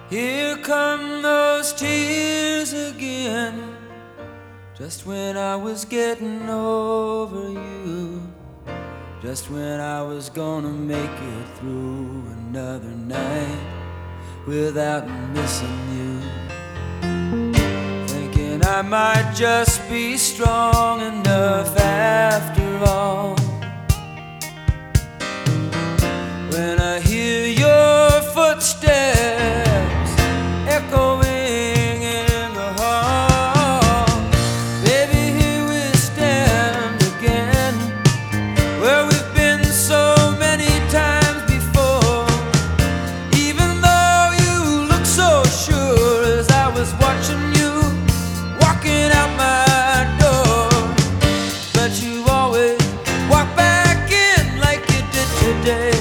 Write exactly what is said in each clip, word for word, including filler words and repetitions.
Here come those tears again, just when I was getting over you, just when I was gonna make it through another night without missing you. Thinking I might just be strong enough after all. When I hear your footsteps echoing in the hall, baby, here we stand again, where we've been so many times before. Even though you look so sure as I was watching you walking out my door, but you always walk back in like you did today.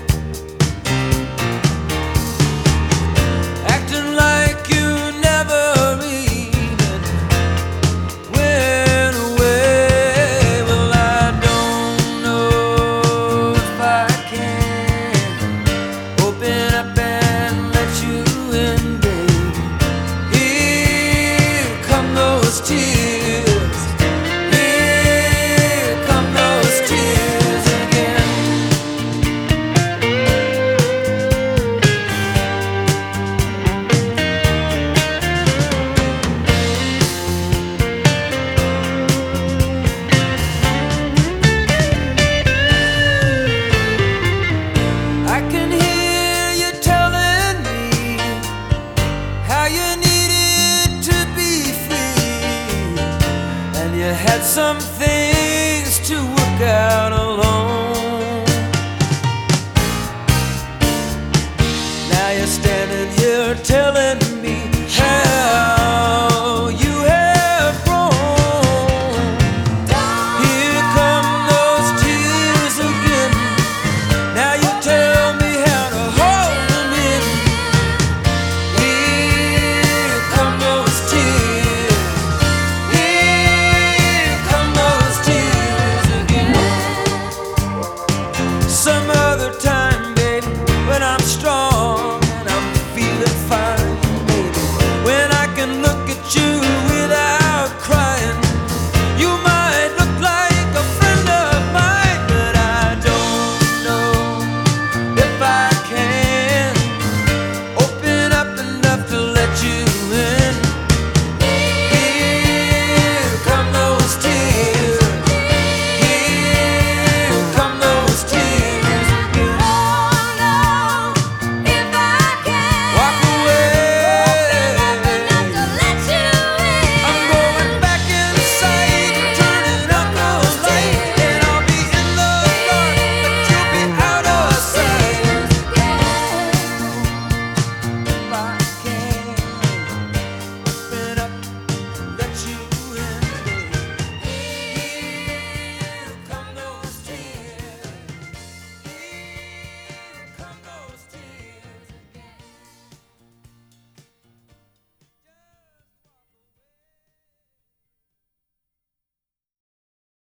You had some things to work out alone. Now you're standing here telling